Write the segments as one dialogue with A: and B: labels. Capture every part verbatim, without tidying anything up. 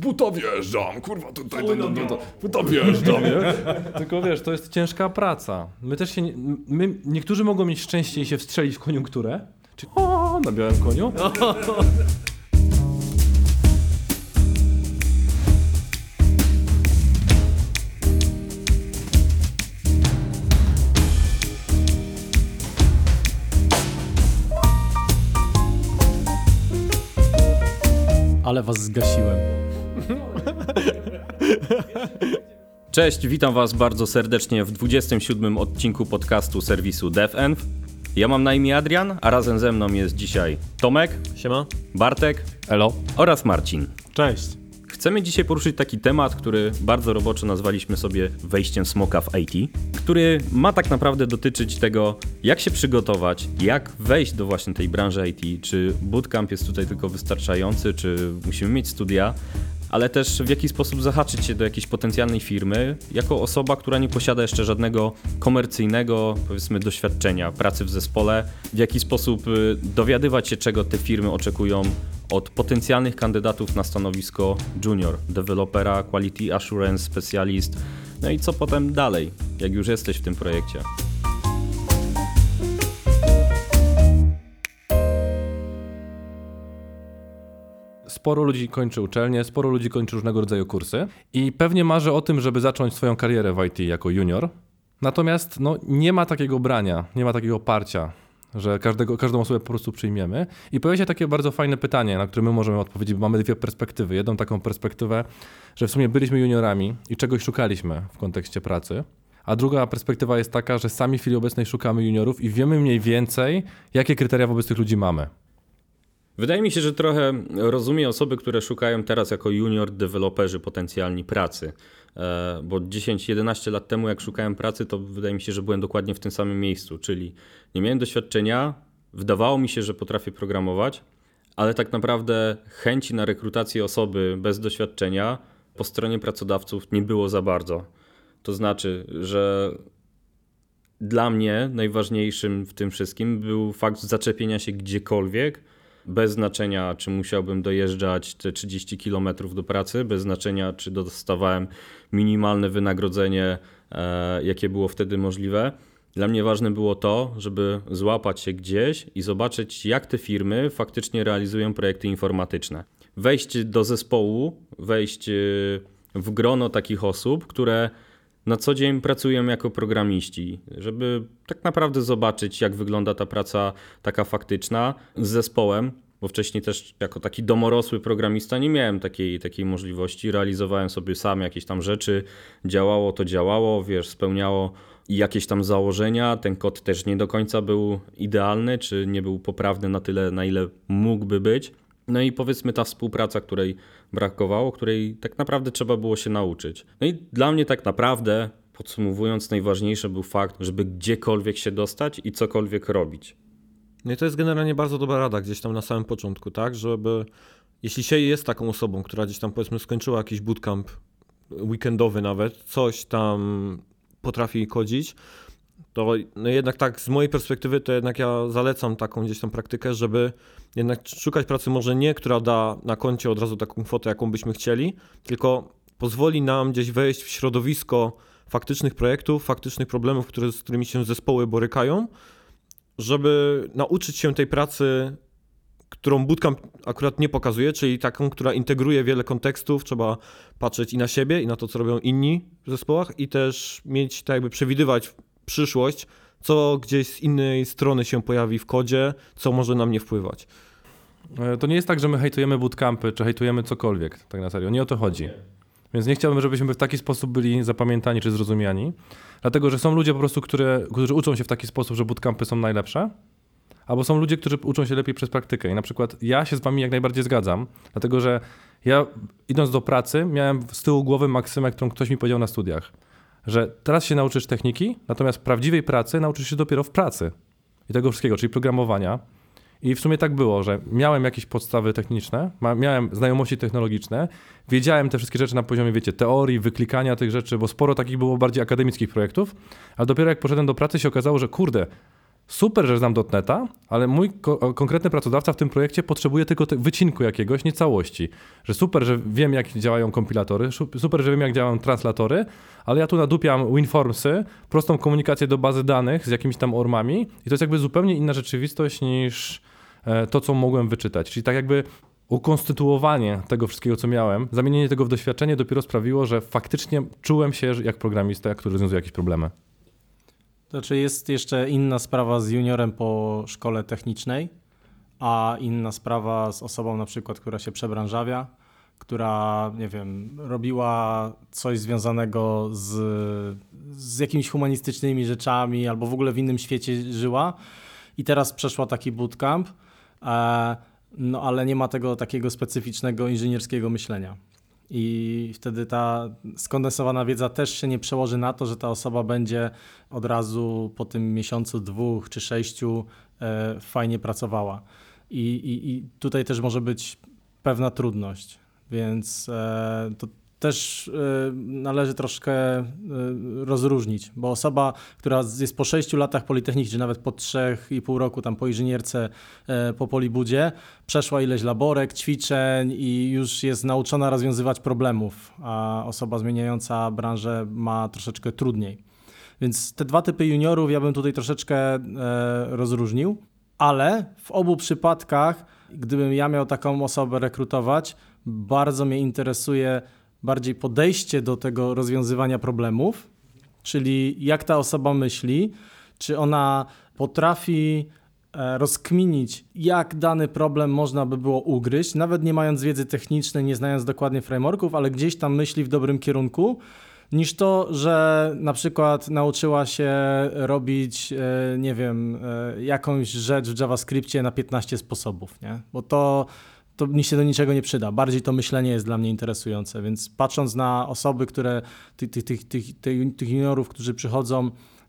A: buta wjeżdżam, kurwa, tutaj, do, do, do, do, buta wjeżdżam, nie?
B: Tylko wiesz, to jest ciężka praca. My też się, nie, my, niektórzy mogą mieć szczęście i się wstrzelić w koniunkturę, czyli o, na białym koniu. Ale was zgasiłem.
C: Cześć, witam was bardzo serdecznie w dwudziestym siódmym odcinku podcastu serwisu DevEnv. Ja mam na imię Adrian, a razem ze mną jest dzisiaj Tomek,
D: Siema,
C: Bartek,
B: Elo.
C: oraz Marcin.
D: cześć.
C: Chcemy dzisiaj poruszyć taki temat, który bardzo roboczo nazwaliśmy sobie wejściem smoka w I T, który ma tak naprawdę dotyczyć tego, jak się przygotować, jak wejść do właśnie tej branży I T, czy bootcamp jest tutaj tylko wystarczający, czy musimy mieć studia, ale też w jaki sposób zahaczyć się do jakiejś potencjalnej firmy jako osoba, która nie posiada jeszcze żadnego komercyjnego, powiedzmy, doświadczenia pracy w zespole, w jaki sposób dowiadywać się, czego te firmy oczekują od potencjalnych kandydatów na stanowisko junior, dewelopera, quality assurance specialist, no i co potem dalej, jak już jesteś w tym projekcie.
B: Sporo ludzi kończy uczelnię, sporo ludzi kończy różnego rodzaju kursy i pewnie marzy o tym, żeby zacząć swoją karierę w I T jako junior. Natomiast no, nie ma takiego brania, nie ma takiego oparcia, że każdego, każdą osobę po prostu przyjmiemy. I pojawia się takie bardzo fajne pytanie, na które my możemy odpowiedzieć, bo mamy dwie perspektywy. Jedną taką perspektywę, że w sumie byliśmy juniorami i czegoś szukaliśmy w kontekście pracy. A druga perspektywa jest taka, że sami w chwili obecnej szukamy juniorów i wiemy mniej więcej, jakie kryteria wobec tych ludzi mamy.
C: Wydaje mi się, że trochę rozumiem osoby, które szukają teraz jako junior deweloperzy potencjalni pracy, bo dziesięć jedenaście lat temu jak szukałem pracy, to wydaje mi się, że byłem dokładnie w tym samym miejscu, czyli nie miałem doświadczenia, wydawało mi się, że potrafię programować, ale tak naprawdę chęci na rekrutację osoby bez doświadczenia po stronie pracodawców nie było za bardzo. To znaczy, że dla mnie najważniejszym w tym wszystkim był fakt zaczepienia się gdziekolwiek, bez znaczenia, czy musiałbym dojeżdżać te trzydzieści kilometrów do pracy, bez znaczenia, czy dostawałem minimalne wynagrodzenie, e, jakie było wtedy możliwe. Dla mnie ważne było to, żeby złapać się gdzieś i zobaczyć, jak te firmy faktycznie realizują projekty informatyczne. Wejść do zespołu, wejść w grono takich osób, które na co dzień pracują jako programiści, żeby tak naprawdę zobaczyć, jak wygląda ta praca taka faktyczna z zespołem, bo wcześniej też jako taki domorosły programista nie miałem takiej, takiej możliwości. Realizowałem sobie sam jakieś tam rzeczy, działało to działało, wiesz, spełniało jakieś tam założenia. Ten kod też nie do końca był idealny, czy nie był poprawny na tyle, na ile mógłby być. No i powiedzmy ta współpraca, której brakowało, której tak naprawdę trzeba było się nauczyć. No i dla mnie tak naprawdę, podsumowując, najważniejszy był fakt, żeby gdziekolwiek się dostać i cokolwiek robić.
D: No i to jest generalnie bardzo dobra rada gdzieś tam na samym początku, tak, żeby jeśli się jest taką osobą, która gdzieś tam powiedzmy skończyła jakiś bootcamp weekendowy nawet, coś tam potrafi kodzić, to no jednak tak z mojej perspektywy to jednak ja zalecam taką gdzieś tam praktykę, żeby jednak szukać pracy może nie, która da na koncie od razu taką kwotę, jaką byśmy chcieli, tylko pozwoli nam gdzieś wejść w środowisko faktycznych projektów, faktycznych problemów, które, z którymi się zespoły borykają, żeby nauczyć się tej pracy, którą bootcamp akurat nie pokazuje, czyli taką, która integruje wiele kontekstów, trzeba patrzeć i na siebie, i na to, co robią inni w zespołach i też mieć, tak jakby przewidywać przyszłość, co gdzieś z innej strony się pojawi w kodzie, co może na mnie wpływać.
B: To nie jest tak, że my hejtujemy bootcampy, czy hejtujemy cokolwiek, tak na serio. Nie o to chodzi. Więc nie chciałbym, żebyśmy w taki sposób byli zapamiętani czy zrozumiani, dlatego że są ludzie po prostu, które, którzy uczą się w taki sposób, że bootcampy są najlepsze, albo są ludzie, którzy uczą się lepiej przez praktykę. I na przykład ja się z wami jak najbardziej zgadzam, dlatego że ja idąc do pracy miałem z tyłu głowy maksymę, którą ktoś mi powiedział na studiach, że teraz się nauczysz techniki, natomiast prawdziwej pracy nauczysz się dopiero w pracy. I tego wszystkiego, czyli programowania. I w sumie tak było, że miałem jakieś podstawy techniczne, miałem znajomości technologiczne, wiedziałem te wszystkie rzeczy na poziomie, wiecie, teorii, wyklikania tych rzeczy, bo sporo takich było bardziej akademickich projektów, ale dopiero jak poszedłem do pracy się okazało, że kurde, super, że znam dotneta, ale mój ko- konkretny pracodawca w tym projekcie potrzebuje tylko te- wycinku jakiegoś, nie całości. Że super, że wiem, jak działają kompilatory, super, że wiem, jak działają translatory, ale ja tu nadupiam WinFormsy, prostą komunikację do bazy danych z jakimiś tam ormami i to jest jakby zupełnie inna rzeczywistość niż e, to, co mogłem wyczytać. Czyli tak jakby ukonstytuowanie tego wszystkiego, co miałem, zamienienie tego w doświadczenie dopiero sprawiło, że faktycznie czułem się jak programista, który rozwiązuje jakieś problemy.
E: To znaczy jest jeszcze inna sprawa z juniorem po szkole technicznej, a inna sprawa z osobą na przykład, która się przebranżawia, która, nie wiem, robiła coś związanego z, z jakimiś humanistycznymi rzeczami albo w ogóle w innym świecie żyła i teraz przeszła taki bootcamp, e, no ale nie ma tego takiego specyficznego inżynierskiego myślenia. I wtedy ta skondensowana wiedza też się nie przełoży na to, że ta osoba będzie od razu po tym miesiącu, dwóch czy sześciu e, fajnie pracowała. I, i, I tutaj też może być pewna trudność, więc e, to też e, należy troszkę e, rozróżnić, bo osoba, która jest po sześciu latach Politechniki, czy nawet po trzech i pół roku tam po inżynierce, e, po Polibudzie, przeszła ileś laborek, ćwiczeń i już jest nauczona rozwiązywać problemów, a osoba zmieniająca branżę ma troszeczkę trudniej. Więc te dwa typy juniorów ja bym tutaj troszeczkę e, rozróżnił, ale w obu przypadkach, gdybym ja miał taką osobę rekrutować, bardzo mnie interesuje bardziej podejście do tego rozwiązywania problemów, czyli jak ta osoba myśli, czy ona potrafi rozkminić, jak dany problem można by było ugryźć, nawet nie mając wiedzy technicznej, nie znając dokładnie frameworków, ale gdzieś tam myśli w dobrym kierunku, niż to, że na przykład nauczyła się robić, nie wiem, jakąś rzecz w JavaScriptie na piętnaście sposobów, nie? Bo to to mi się do niczego nie przyda. Bardziej to myślenie jest dla mnie interesujące, więc patrząc na osoby, które, tych, tych, tych, tych, tych juniorów, którzy przychodzą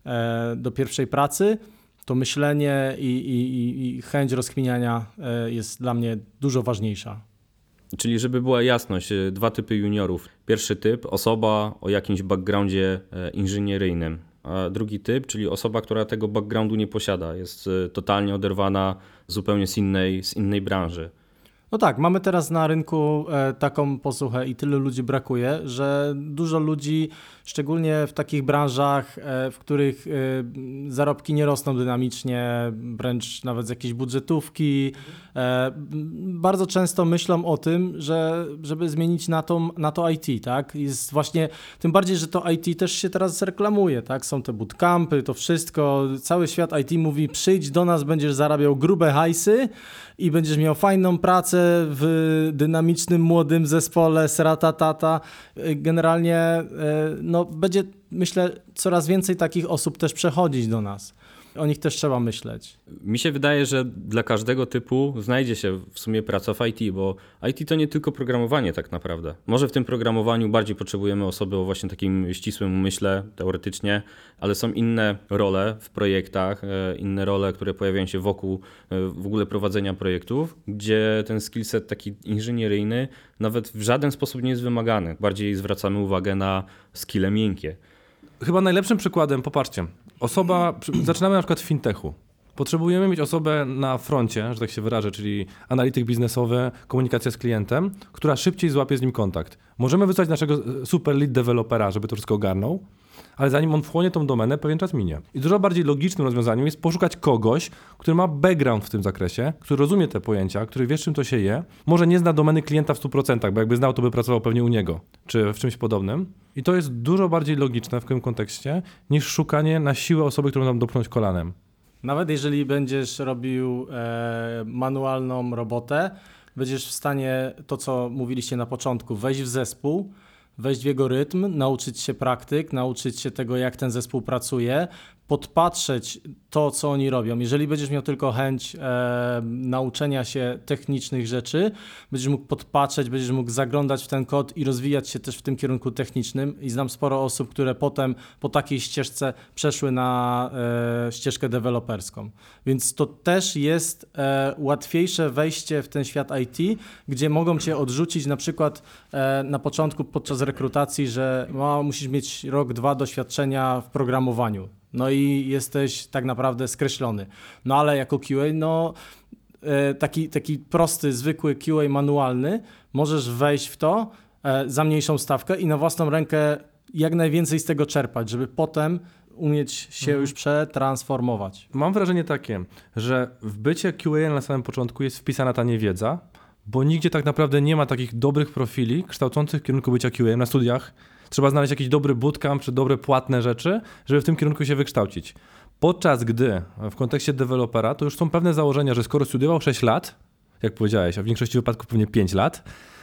E: e, do pierwszej pracy, to myślenie i, i, i chęć rozkminiania e, jest dla mnie dużo ważniejsza.
C: Czyli żeby była jasność, dwa typy juniorów. Pierwszy typ, osoba o jakimś backgroundzie inżynieryjnym, a drugi typ, czyli osoba, która tego backgroundu nie posiada, jest totalnie oderwana zupełnie z innej, z innej branży.
E: No tak, mamy teraz na rynku e, taką posłuchę i tylu ludzi brakuje, że dużo ludzi, szczególnie w takich branżach, e, w których e, zarobki nie rosną dynamicznie, wręcz nawet z jakiejś budżetówki, e, bardzo często myślą o tym, że żeby zmienić na to, na to I T, tak? Jest właśnie, tym bardziej, że to I T też się teraz reklamuje, tak? Są te bootcampy, to wszystko, cały świat I T mówi, przyjdź do nas, będziesz zarabiał grube hajsy i będziesz miał fajną pracę w dynamicznym, młodym zespole, sratatata. Generalnie no, będzie, myślę, coraz więcej takich osób też przechodzić do nas. O nich też trzeba myśleć.
C: Mi się wydaje, że dla każdego typu znajdzie się w sumie praca w I T, bo I T to nie tylko programowanie tak naprawdę. Może w tym programowaniu bardziej potrzebujemy osoby o właśnie takim ścisłym umyśle, teoretycznie, ale są inne role w projektach, inne role, które pojawiają się wokół w ogóle prowadzenia projektów, gdzie ten skillset taki inżynieryjny nawet w żaden sposób nie jest wymagany. Bardziej zwracamy uwagę na skille miękkie.
B: Chyba najlepszym przykładem, popatrzcie, osoba, zaczynamy na przykład w fintechu. Potrzebujemy mieć osobę na froncie, że tak się wyrażę, czyli analityk biznesowy, komunikacja z klientem, która szybciej złapie z nim kontakt. Możemy wysłać naszego super lead dewelopera, żeby to wszystko ogarnął, ale zanim on wchłonie tą domenę, pewien czas minie. I dużo bardziej logicznym rozwiązaniem jest poszukać kogoś, który ma background w tym zakresie, który rozumie te pojęcia, który wie, czym to się je. Może nie zna domeny klienta w stu procentach, bo jakby znał, to by pracował pewnie u niego, czy w czymś podobnym. I to jest dużo bardziej logiczne w tym kontekście, niż szukanie na siłę osoby, którą nam dopchnąć kolanem.
E: Nawet jeżeli będziesz robił e, manualną robotę, będziesz w stanie, to co mówiliście na początku, wejść w zespół, wejść w jego rytm, nauczyć się praktyk, nauczyć się tego, jak ten zespół pracuje, podpatrzeć to, co oni robią. Jeżeli będziesz miał tylko chęć e, nauczenia się technicznych rzeczy, będziesz mógł podpatrzeć, będziesz mógł zaglądać w ten kod i rozwijać się też w tym kierunku technicznym. I znam sporo osób, które potem po takiej ścieżce przeszły na e, ścieżkę deweloperską. Więc to też jest e, łatwiejsze wejście w ten świat I T, gdzie mogą cię odrzucić na przykład e, na początku podczas rekrutacji, że no, musisz mieć rok, dwa doświadczenia w programowaniu. No i jesteś tak naprawdę skreślony. No ale jako Q A, no e, taki, taki prosty, zwykły Q A manualny, możesz wejść w to e, za mniejszą stawkę i na własną rękę jak najwięcej z tego czerpać, żeby potem umieć się
B: Mhm.
E: już przetransformować.
B: Mam wrażenie takie, że w bycie Q A na samym początku jest wpisana ta niewiedza, bo nigdzie tak naprawdę nie ma takich dobrych profili kształcących w kierunku bycia Q A na studiach. Trzeba znaleźć jakiś dobry bootcamp czy dobre płatne rzeczy, żeby w tym kierunku się wykształcić. Podczas gdy w kontekście dewelopera to już są pewne założenia, że skoro studiował sześć lat, jak powiedziałeś, a w większości wypadków pewnie pięć lat,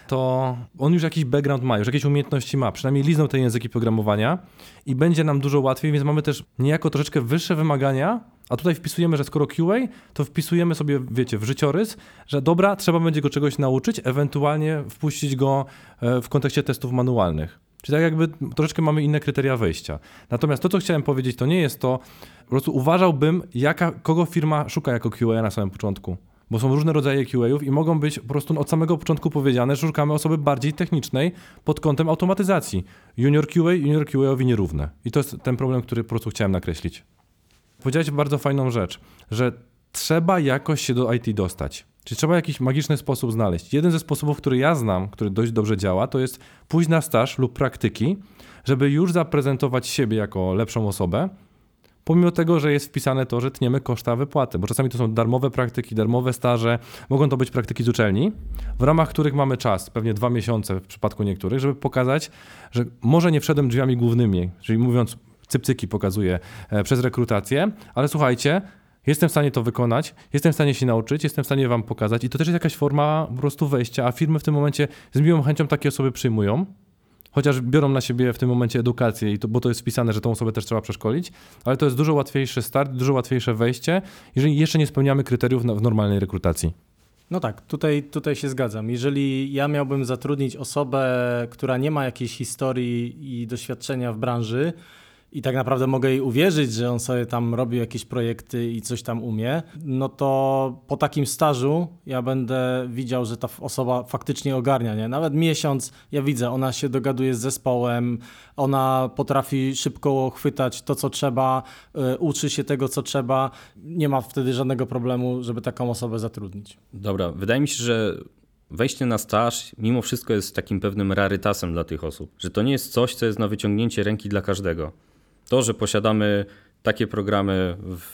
B: to on już jakiś background ma, już jakieś umiejętności ma, przynajmniej liznął te języki programowania i będzie nam dużo łatwiej, więc mamy też niejako troszeczkę wyższe wymagania, a tutaj wpisujemy, że skoro Q A, to wpisujemy sobie, wiecie, w życiorys, że dobra, trzeba będzie go czegoś nauczyć, ewentualnie wpuścić go w kontekście testów manualnych. Czyli tak jakby troszeczkę mamy inne kryteria wejścia. Natomiast to, co chciałem powiedzieć, to nie jest to, po prostu uważałbym, jaka, kogo firma szuka jako Q A na samym początku. Bo są różne rodzaje Q A-ów i mogą być po prostu od samego początku powiedziane, że szukamy osoby bardziej technicznej pod kątem automatyzacji. Junior Q A, junior Q A-owi nierówne. I to jest ten problem, który po prostu chciałem nakreślić. Powiedziałeś bardzo fajną rzecz, że trzeba jakoś się do I T dostać. Czyli trzeba jakiś magiczny sposób znaleźć. Jeden ze sposobów, który ja znam, który dość dobrze działa, to jest pójść na staż lub praktyki, żeby już zaprezentować siebie jako lepszą osobę, pomimo tego, że jest wpisane to, że tniemy koszta wypłaty, bo czasami to są darmowe praktyki, darmowe staże, mogą to być praktyki z uczelni, w ramach których mamy czas, pewnie dwa miesiące w przypadku niektórych, żeby pokazać, że może nie wszedłem drzwiami głównymi, czyli mówiąc cypcyki pokazuję e, przez rekrutację, ale słuchajcie, jestem w stanie to wykonać, jestem w stanie się nauczyć, jestem w stanie wam pokazać i to też jest jakaś forma po prostu wejścia, a firmy w tym momencie z miłą chęcią takie osoby przyjmują, chociaż biorą na siebie w tym momencie edukację, i to, bo to jest wpisane, że tą osobę też trzeba przeszkolić, ale to jest dużo łatwiejszy start, dużo łatwiejsze wejście, jeżeli jeszcze nie spełniamy kryteriów na, w normalnej rekrutacji.
E: No tak, tutaj, tutaj się zgadzam. Jeżeli ja miałbym zatrudnić osobę, która nie ma jakiejś historii i doświadczenia w branży i tak naprawdę mogę jej uwierzyć, że on sobie tam robi jakieś projekty i coś tam umie, no to po takim stażu ja będę widział, że ta osoba faktycznie ogarnia, nie? Nawet miesiąc ja widzę, ona się dogaduje z zespołem, ona potrafi szybko chwytać to, co trzeba, y, uczy się tego, co trzeba. Nie ma wtedy żadnego problemu, żeby taką osobę zatrudnić.
C: Dobra, wydaje mi się, że wejście na staż mimo wszystko jest takim pewnym rarytasem dla tych osób, że to nie jest coś, co jest na wyciągnięcie ręki dla każdego. To, że posiadamy takie programy w,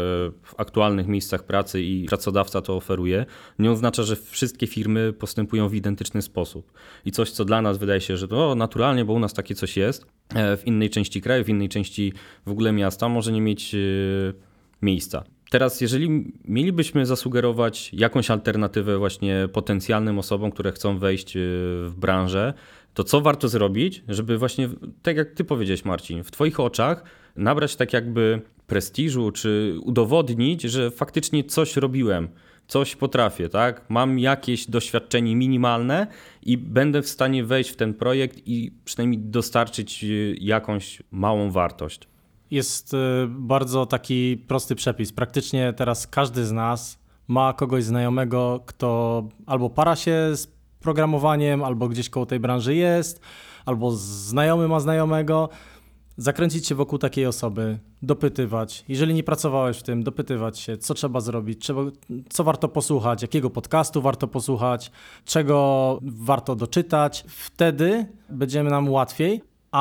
C: w aktualnych miejscach pracy i pracodawca to oferuje, nie oznacza, że wszystkie firmy postępują w identyczny sposób. I coś, co dla nas wydaje się, że to naturalnie, bo u nas takie coś jest, w innej części kraju, w innej części w ogóle miasta może nie mieć yy, miejsca. Teraz, jeżeli mielibyśmy zasugerować jakąś alternatywę właśnie potencjalnym osobom, które chcą wejść w branżę, to co warto zrobić, żeby właśnie, tak jak ty powiedziałeś, Marcin, w twoich oczach nabrać tak jakby prestiżu, czy udowodnić, że faktycznie coś robiłem, coś potrafię, tak? Mam jakieś doświadczenie minimalne i będę w stanie wejść w ten projekt i przynajmniej dostarczyć jakąś małą wartość.
E: Jest y, bardzo taki prosty przepis. Praktycznie teraz każdy z nas ma kogoś znajomego, kto albo para się z programowaniem, albo gdzieś koło tej branży jest, albo znajomy ma znajomego. Zakręcić się wokół takiej osoby, dopytywać. Jeżeli nie pracowałeś w tym, dopytywać się, co trzeba zrobić, trzeba, co warto posłuchać, jakiego podcastu warto posłuchać, czego warto doczytać. Wtedy będzie nam łatwiej,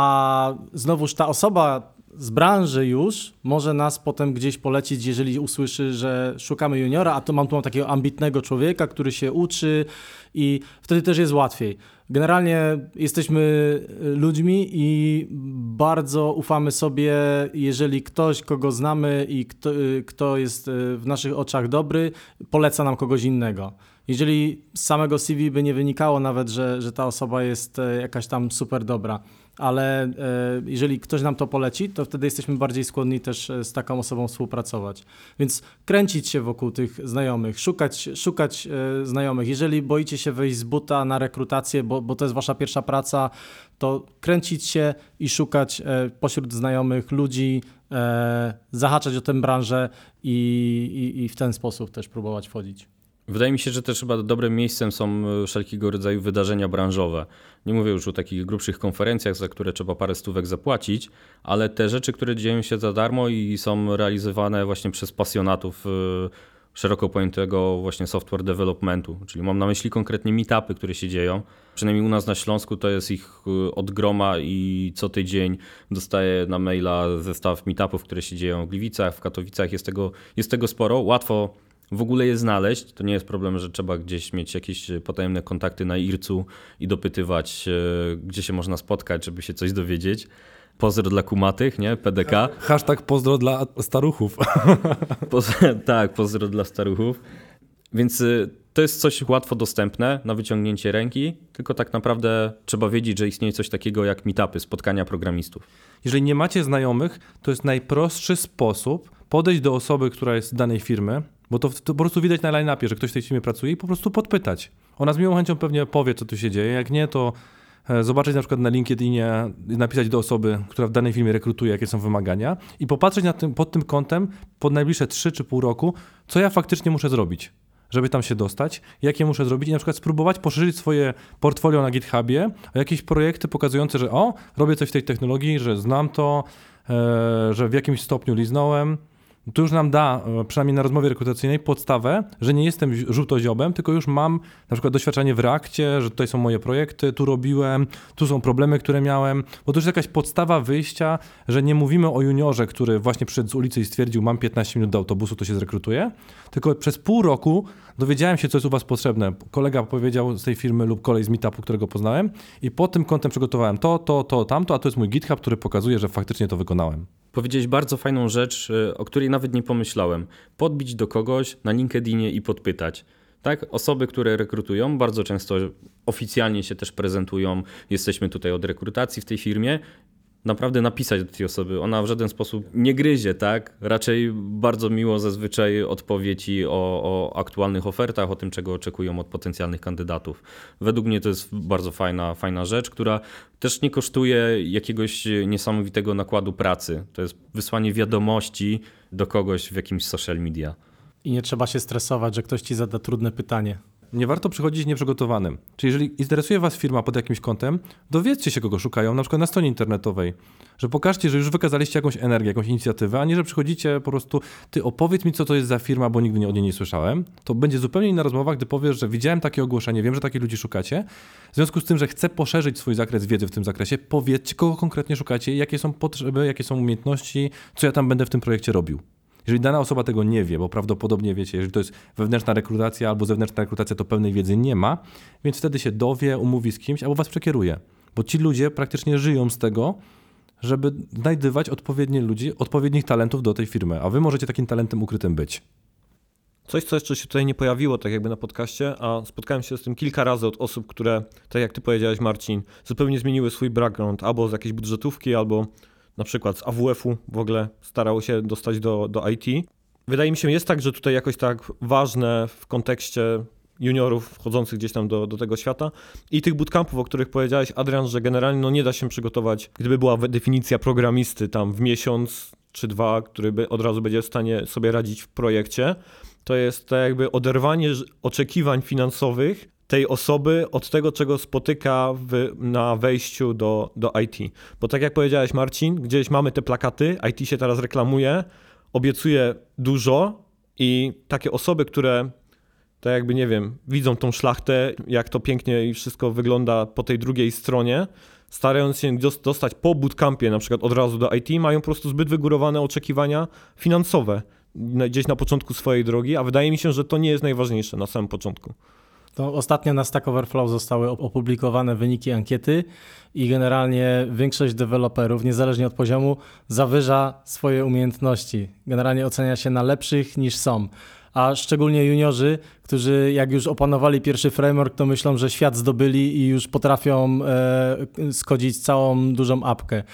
E: a znowuż ta osoba z branży już może nas potem gdzieś polecić, jeżeli usłyszy, że szukamy juniora, a to mam tu mam takiego ambitnego człowieka, który się uczy i wtedy też jest łatwiej. Generalnie jesteśmy ludźmi i bardzo ufamy sobie, jeżeli ktoś, kogo znamy i kto, kto jest w naszych oczach dobry, poleca nam kogoś innego. Jeżeli z samego C V by nie wynikało nawet, że, że ta osoba jest jakaś tam super dobra, ale e, jeżeli ktoś nam to poleci, to wtedy jesteśmy bardziej skłonni też z taką osobą współpracować. Więc kręcić się wokół tych znajomych, szukać, szukać e, znajomych. Jeżeli boicie się wejść z buta na rekrutację, bo, bo to jest wasza pierwsza praca, to kręcić się i szukać e, pośród znajomych ludzi, e, zahaczać o tę branżę i, i, i w ten sposób też próbować wchodzić.
C: Wydaje mi się, że też chyba dobrym miejscem są wszelkiego rodzaju wydarzenia branżowe. Nie mówię już o takich grubszych konferencjach, za które trzeba parę stówek zapłacić, ale te rzeczy, które dzieją się za darmo i są realizowane właśnie przez pasjonatów szeroko pojętego właśnie software developmentu, czyli mam na myśli konkretnie meetupy, które się dzieją. Przynajmniej u nas na Śląsku to jest ich od groma i co tydzień dostaję na maila zestaw meetupów, które się dzieją w Gliwicach, w Katowicach. Jest tego, jest tego sporo. Łatwo w ogóle je znaleźć. To nie jest problem, że trzeba gdzieś mieć jakieś potajemne kontakty na ircu i dopytywać, gdzie się można spotkać, żeby się coś dowiedzieć. Pozdro dla kumatych, nie? P D K.
B: Hashtag pozdro dla staruchów.
C: Poz- tak, pozdro dla staruchów. Więc to jest coś łatwo dostępne na wyciągnięcie ręki, tylko tak naprawdę trzeba wiedzieć, że istnieje coś takiego jak meetupy, spotkania programistów.
B: Jeżeli nie macie znajomych, to jest najprostszy sposób podejść do osoby, która jest z danej firmy, bo to, to po prostu widać na line-upie, że ktoś w tej firmie pracuje i po prostu podpytać. Ona z miłą chęcią pewnie powie, co tu się dzieje. Jak nie, to zobaczyć na przykład na LinkedInie, napisać do osoby, która w danej firmie rekrutuje, jakie są wymagania i popatrzeć na tym, pod tym kątem pod najbliższe trzy czy pół roku, co ja faktycznie muszę zrobić, żeby tam się dostać, jakie muszę zrobić i na przykład spróbować poszerzyć swoje portfolio na GitHubie o jakieś projekty pokazujące, że o, robię coś w tej technologii, że znam to, e, że w jakimś stopniu liznąłem. To już nam da, przynajmniej na rozmowie rekrutacyjnej, podstawę, że nie jestem żółtoziobem, tylko już mam na przykład doświadczenie w Reakcie, że tutaj są moje projekty, tu robiłem, tu są problemy, które miałem, bo to już jest jakaś podstawa wyjścia, że nie mówimy o juniorze, który właśnie przyszedł z ulicy i stwierdził, mam piętnaście minut do autobusu, to się zrekrutuje, tylko przez pół roku dowiedziałem się, co jest u was potrzebne. Kolega powiedział z tej firmy lub kolej z meetupu, którego poznałem i pod tym kątem przygotowałem to, to, to, tamto, a to jest mój GitHub, który pokazuje, że faktycznie to wykonałem.
C: Powiedziałeś bardzo fajną rzecz, o której nawet nie pomyślałem. Podbić do kogoś na LinkedInie i podpytać. Tak? Osoby, które rekrutują, bardzo często oficjalnie się też prezentują. Jesteśmy tutaj od rekrutacji w tej firmie. Naprawdę napisać do tej osoby. Ona w żaden sposób nie gryzie, tak? Raczej bardzo miło zazwyczaj odpowie ci o, o aktualnych ofertach, o tym, czego oczekują od potencjalnych kandydatów. Według mnie to jest bardzo fajna, fajna rzecz, która też nie kosztuje jakiegoś niesamowitego nakładu pracy. To jest wysłanie wiadomości do kogoś w jakimś social media.
E: I nie trzeba się stresować, że ktoś ci zada trudne pytanie.
B: Nie warto przychodzić nieprzygotowanym. Czyli jeżeli interesuje was firma pod jakimś kątem, dowiedzcie się, kogo szukają, na przykład na stronie internetowej. Że pokażcie, że już wykazaliście jakąś energię, jakąś inicjatywę, a nie, że przychodzicie po prostu, ty opowiedz mi, co to jest za firma, bo nigdy nie, o niej nie słyszałem. To będzie zupełnie inna rozmowa, gdy powiesz, że widziałem takie ogłoszenie, wiem, że takich ludzi szukacie. W związku z tym, że chcę poszerzyć swój zakres wiedzy w tym zakresie, powiedzcie, kogo konkretnie szukacie, jakie są potrzeby, jakie są umiejętności, co ja tam będę w tym projekcie robił. Jeżeli dana osoba tego nie wie, bo prawdopodobnie wiecie, jeżeli to jest wewnętrzna rekrutacja albo zewnętrzna rekrutacja, to pewnej wiedzy nie ma, więc wtedy się dowie, umówi z kimś albo was przekieruje. Bo ci ludzie praktycznie żyją z tego, żeby znajdywać odpowiednie ludzi, odpowiednich talentów do tej firmy, a wy możecie takim talentem ukrytym być.
D: Coś, co jeszcze się tutaj nie pojawiło tak jakby na podcaście, a spotkałem się z tym kilka razy od osób, które, tak jak ty powiedziałeś, Marcin, zupełnie zmieniły swój background albo z jakiejś budżetówki, albo na przykład z A W F-u w ogóle starało się dostać do, do I T. Wydaje mi się, jest tak, że tutaj jakoś tak ważne w kontekście juniorów wchodzących gdzieś tam do, do tego świata i tych bootcampów, o których powiedziałeś, Adrian, że generalnie no nie da się przygotować, gdyby była definicja programisty tam w miesiąc czy dwa, który by od razu będzie w stanie sobie radzić w projekcie, to jest to jakby oderwanie oczekiwań finansowych tej osoby od tego, czego spotyka w, na wejściu do, do I T. Bo tak jak powiedziałeś, Marcin, gdzieś mamy te plakaty, I T się teraz reklamuje, obiecuje dużo i takie osoby, które tak jakby, nie wiem, widzą tą szlachtę, jak to pięknie i wszystko wygląda po tej drugiej stronie, starając się dostać po bootcampie na przykład od razu do I T, mają po prostu zbyt wygórowane oczekiwania finansowe gdzieś na początku swojej drogi, a wydaje mi się, że to nie jest najważniejsze na samym początku.
E: To ostatnio na Stack Overflow zostały opublikowane wyniki ankiety i generalnie większość deweloperów, niezależnie od poziomu, zawyża swoje umiejętności. Generalnie ocenia się na lepszych niż są. A szczególnie juniorzy, którzy jak już opanowali pierwszy framework, to myślą, że świat zdobyli i już potrafią e, skodzić całą dużą apkę.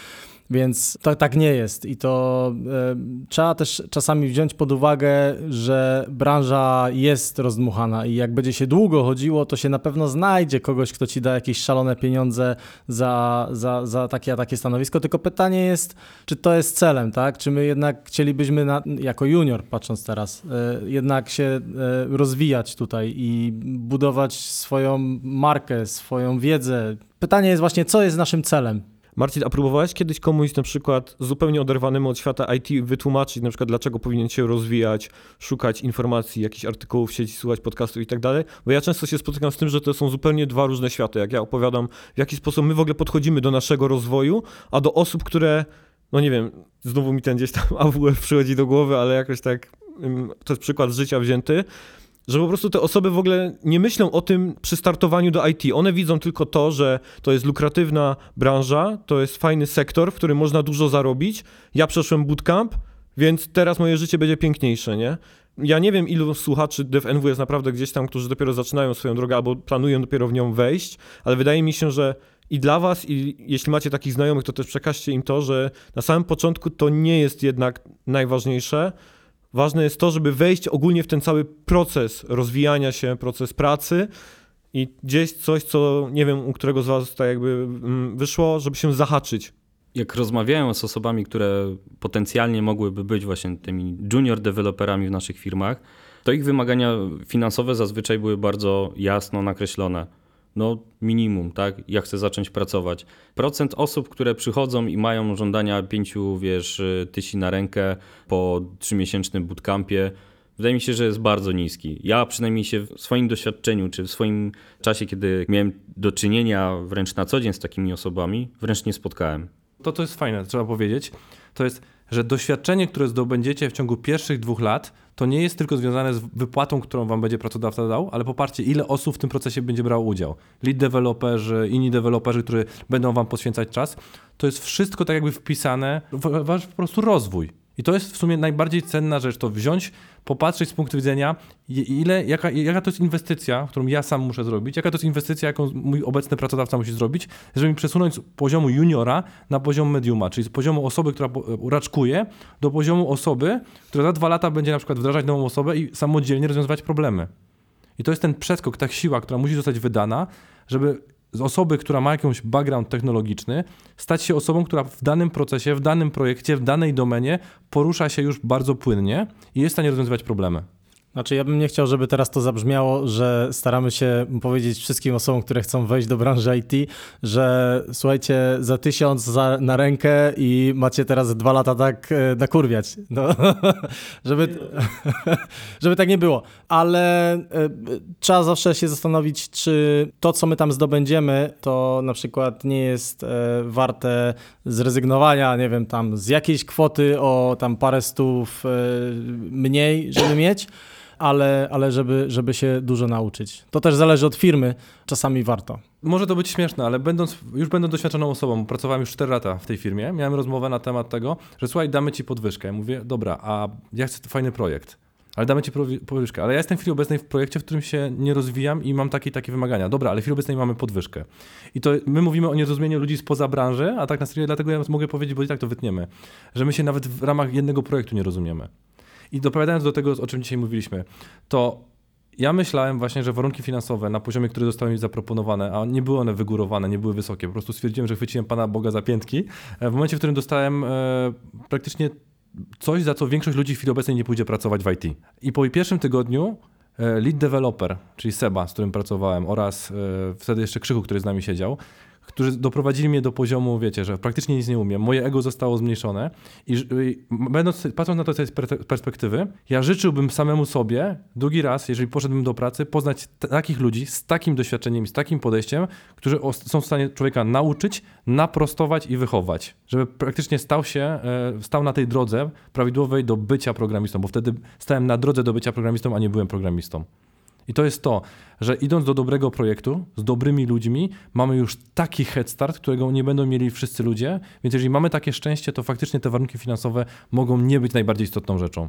E: Więc to tak nie jest i to e, trzeba też czasami wziąć pod uwagę, że branża jest rozdmuchana i jak będzie się długo chodziło, to się na pewno znajdzie kogoś, kto ci da jakieś szalone pieniądze za, za, za takie a takie stanowisko, tylko pytanie jest, czy to jest celem, tak? Czy my jednak chcielibyśmy na, jako junior, patrząc teraz, e, jednak się e, rozwijać tutaj i budować swoją markę, swoją wiedzę. Pytanie jest właśnie, co jest naszym celem?
D: Marcin, a próbowałeś kiedyś komuś na przykład zupełnie oderwanemu od świata I T wytłumaczyć na przykład dlaczego powinien się rozwijać, szukać informacji, jakichś artykułów w sieci, słuchać podcastów i tak dalej? Bo ja często się spotykam z tym, że to są zupełnie dwa różne światy. Jak ja opowiadam, w jaki sposób my w ogóle podchodzimy do naszego rozwoju, a do osób, które, no nie wiem, znowu mi ten gdzieś tam A W F przychodzi do głowy, ale jakoś tak, to jest przykład z życia wzięty, że po prostu te osoby w ogóle nie myślą o tym przy startowaniu do I T. One widzą tylko to, że to jest lukratywna branża, to jest fajny sektor, w którym można dużo zarobić. Ja przeszłem bootcamp, więc teraz moje życie będzie piękniejsze, nie? Ja nie wiem, ilu słuchaczy DevNW jest naprawdę gdzieś tam, którzy dopiero zaczynają swoją drogę albo planują dopiero w nią wejść, ale wydaje mi się, że i dla was, i jeśli macie takich znajomych, to też przekażcie im to, że na samym początku to nie jest jednak najważniejsze. Ważne jest to, żeby wejść ogólnie w ten cały proces rozwijania się, proces pracy i gdzieś coś, co nie wiem, u którego z was tak jakby wyszło, żeby się zahaczyć.
C: Jak rozmawiałem z osobami, które potencjalnie mogłyby być właśnie tymi junior deweloperami w naszych firmach, to ich wymagania finansowe zazwyczaj były bardzo jasno nakreślone. No minimum, tak? Ja chcę zacząć pracować. Procent osób, które przychodzą i mają żądania pięciu, wiesz, tysięcy na rękę po trzymiesięcznym bootcampie, wydaje mi się, że jest bardzo niski. Ja przynajmniej się w swoim doświadczeniu, czy w swoim czasie, kiedy miałem do czynienia wręcz na co dzień z takimi osobami, wręcz nie spotkałem.
B: To, to jest fajne, trzeba powiedzieć, to jest, że doświadczenie, które zdobędziecie w ciągu pierwszych dwóch lat, to nie jest tylko związane z wypłatą, którą wam będzie pracodawca dał, ale popatrzcie, ile osób w tym procesie będzie brało udział. Lead deweloperzy, inni deweloperzy, którzy będą wam poświęcać czas. To jest wszystko tak jakby wpisane w wasz po prostu rozwój. I to jest w sumie najbardziej cenna rzecz, to wziąć, popatrzeć z punktu widzenia, ile, jaka, jaka to jest inwestycja, którą ja sam muszę zrobić, jaka to jest inwestycja, jaką mój obecny pracodawca musi zrobić, żeby mi przesunąć z poziomu juniora na poziom mediuma, czyli z poziomu osoby, która raczkuje, do poziomu osoby, która za dwa lata będzie na przykład wdrażać nową osobę i samodzielnie rozwiązywać problemy. I to jest ten przeskok, ta siła, która musi zostać wydana, żeby z osoby, która ma jakiś background technologiczny, stać się osobą, która w danym procesie, w danym projekcie, w danej domenie porusza się już bardzo płynnie i jest w stanie rozwiązywać problemy.
E: Znaczy ja bym nie chciał, żeby teraz to zabrzmiało, że staramy się powiedzieć wszystkim osobom, które chcą wejść do branży I T, że słuchajcie, za tysiąc za, na rękę i macie teraz dwa lata tak e, nakurwiać. No, żeby, żeby tak nie było. Ale e, trzeba zawsze się zastanowić, czy to, co my tam zdobędziemy, to na przykład nie jest e, warte zrezygnowania, nie wiem, tam z jakiejś kwoty o tam parę stów e, mniej, żeby mieć, ale, ale żeby, żeby się dużo nauczyć. To też zależy od firmy, czasami warto.
B: Może to być śmieszne, ale będąc, już będąc doświadczoną osobą, pracowałem już cztery lata w tej firmie, miałem rozmowę na temat tego, że słuchaj, damy ci podwyżkę. Ja mówię, dobra, a ja chcę fajny projekt, ale damy ci podwyżkę. Ale ja jestem w chwili obecnej w projekcie, w którym się nie rozwijam i mam takie takie wymagania. Dobra, ale w chwili obecnej mamy podwyżkę. I to my mówimy o niezrozumieniu ludzi spoza branży, a tak na serio, dlatego ja mogę powiedzieć, bo i tak to wytniemy, że my się nawet w ramach jednego projektu nie rozumiemy. I dopowiadając do tego, o czym dzisiaj mówiliśmy, to ja myślałem właśnie, że warunki finansowe na poziomie, które zostały mi zaproponowane, a nie były one wygórowane, nie były wysokie, po prostu stwierdziłem, że chwyciłem Pana Boga za piętki, w momencie, w którym dostałem e, praktycznie coś, za co większość ludzi w chwili obecnej nie pójdzie pracować w I T. I po pierwszym tygodniu e, lead developer, czyli Seba, z którym pracowałem, oraz e, wtedy jeszcze Krzychu, który z nami siedział, którzy doprowadzili mnie do poziomu, wiecie, że praktycznie nic nie umiem. Moje ego zostało zmniejszone i, i będąc, patrząc na to z tej perspektywy, ja życzyłbym samemu sobie drugi raz, jeżeli poszedłbym do pracy, poznać t- takich ludzi z takim doświadczeniem, z takim podejściem, którzy o, są w stanie człowieka nauczyć, naprostować i wychować. Żeby praktycznie stał się, e, stał na tej drodze prawidłowej do bycia programistą, bo wtedy stałem na drodze do bycia programistą, a nie byłem programistą. I to jest to, że idąc do dobrego projektu, z dobrymi ludźmi, mamy już taki head start, którego nie będą mieli wszyscy ludzie, więc jeżeli mamy takie szczęście, to faktycznie te warunki finansowe mogą nie być najbardziej istotną rzeczą.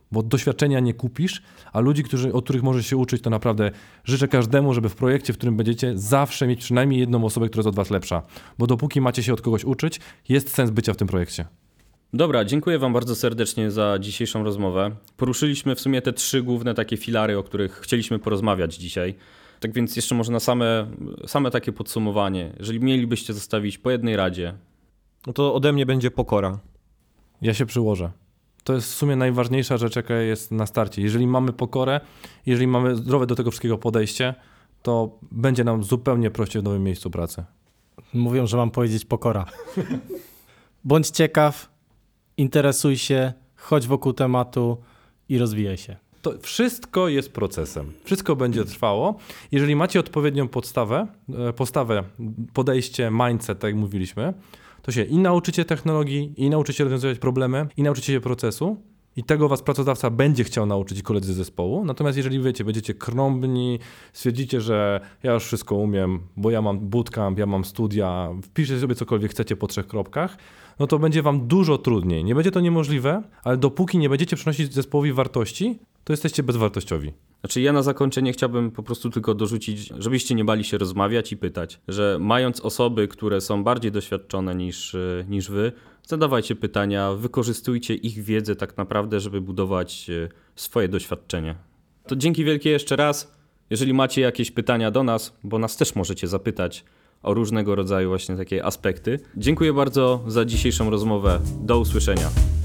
B: bo doświadczenia nie kupisz, a ludzi, którzy, od których możesz się uczyć, to naprawdę życzę każdemu, żeby w projekcie, w którym będziecie, zawsze mieć przynajmniej jedną osobę, która jest od was lepsza, bo dopóki macie się od kogoś uczyć, jest sens bycia w tym projekcie.
C: Dobra, dziękuję wam bardzo serdecznie za dzisiejszą rozmowę. Poruszyliśmy w sumie te trzy główne takie filary, o których chcieliśmy porozmawiać dzisiaj. Tak więc jeszcze może na same, same takie podsumowanie. Jeżeli mielibyście zostawić po jednej radzie.
D: No to ode mnie będzie pokora.
B: Ja się przyłożę. To jest w sumie najważniejsza rzecz, jaka jest na starcie. Jeżeli mamy pokorę, jeżeli mamy zdrowe do tego wszystkiego podejście, to będzie nam zupełnie prościej w nowym miejscu pracy.
E: Mówią, że mam powiedzieć pokora. Bądź ciekaw, interesuj się, chodź wokół tematu i rozwijaj się.
B: To wszystko jest procesem. Wszystko będzie trwało. Jeżeli macie odpowiednią podstawę, e, postawę, podejście, mindset, tak jak mówiliśmy, to się i nauczycie technologii, i nauczycie rozwiązywać problemy, i nauczycie się procesu. I tego was pracodawca będzie chciał nauczyć i koledzy z zespołu. Natomiast jeżeli wiecie, będziecie krnąbni, stwierdzicie, że ja już wszystko umiem, bo ja mam bootcamp, ja mam studia, wpiszcie sobie cokolwiek chcecie po trzech kropkach, no to będzie wam dużo trudniej. Nie będzie to niemożliwe, ale dopóki nie będziecie przynosić zespołowi wartości, to jesteście bezwartościowi.
C: Znaczy ja na zakończenie chciałbym po prostu tylko dorzucić, żebyście nie bali się rozmawiać i pytać, że mając osoby, które są bardziej doświadczone niż, niż wy, zadawajcie pytania, wykorzystujcie ich wiedzę tak naprawdę, żeby budować swoje doświadczenie. To dzięki wielkie jeszcze raz. Jeżeli macie jakieś pytania do nas, bo nas też możecie zapytać o różnego rodzaju właśnie takie aspekty. Dziękuję bardzo za dzisiejszą rozmowę. Do usłyszenia.